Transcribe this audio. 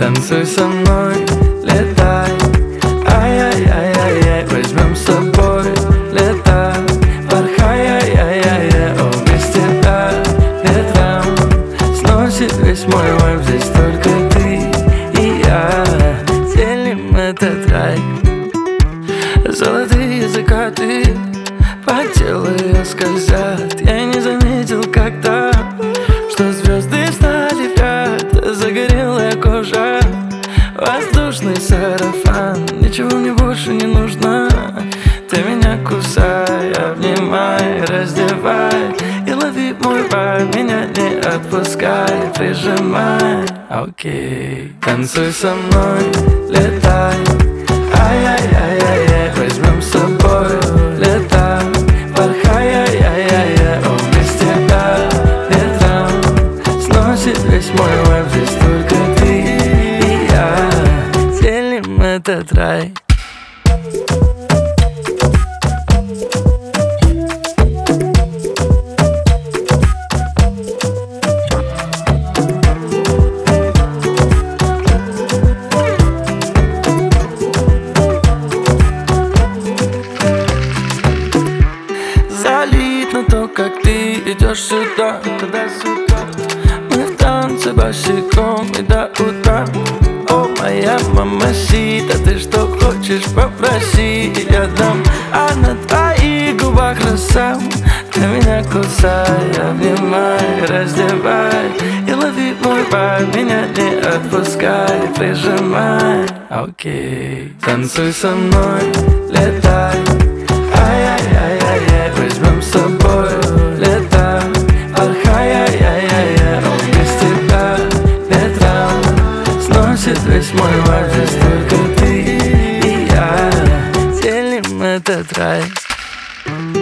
Танцуй со мной, летай. Ай-яй-яй-яй-яй, возьмем с собой лето. Порхай, ай-яй-яй-яй, о, без тебя ветром сносит весь мой вайб. Здесь только ты и я делим этот рай. Золотые закаты по телу ее скользят. Я не заметил когда, что звезды стали в ряд. Загорелая кожа, воздушный сарафан. Ничего мне больше не нужно. Ты меня кусай, обнимай, раздевай и лови мой вайб. Меня не отпускай, прижимай. Окей. Танцуй со мной, летай. Ай-яй-яй-яй-яй, возьмем с собой лето. Порхай, ай-яй-яй-яй, о, без тебя ветром сносит весь мой вайб. Здесь только ты и я делим этот рай. Залит на то, как ты идешь сюда, туда-сюда. Мы в танце босиком и до утра. О, моя мамасита, ты что хочешь, попроси, я дам. А на твоих губах роса. Ты меня кусай, обнимай, раздевай и лови мой вайб. Меня не отпускай, прижимай. Окей. Танцуй со мной, летай. Ай-яй-яй-яй-яй, возьмем с собой лето. Порхай, ай-яй-яй-яй, о, без тебя ветром сносит весь мой вайб. Здесь только ты и я делим этот рай.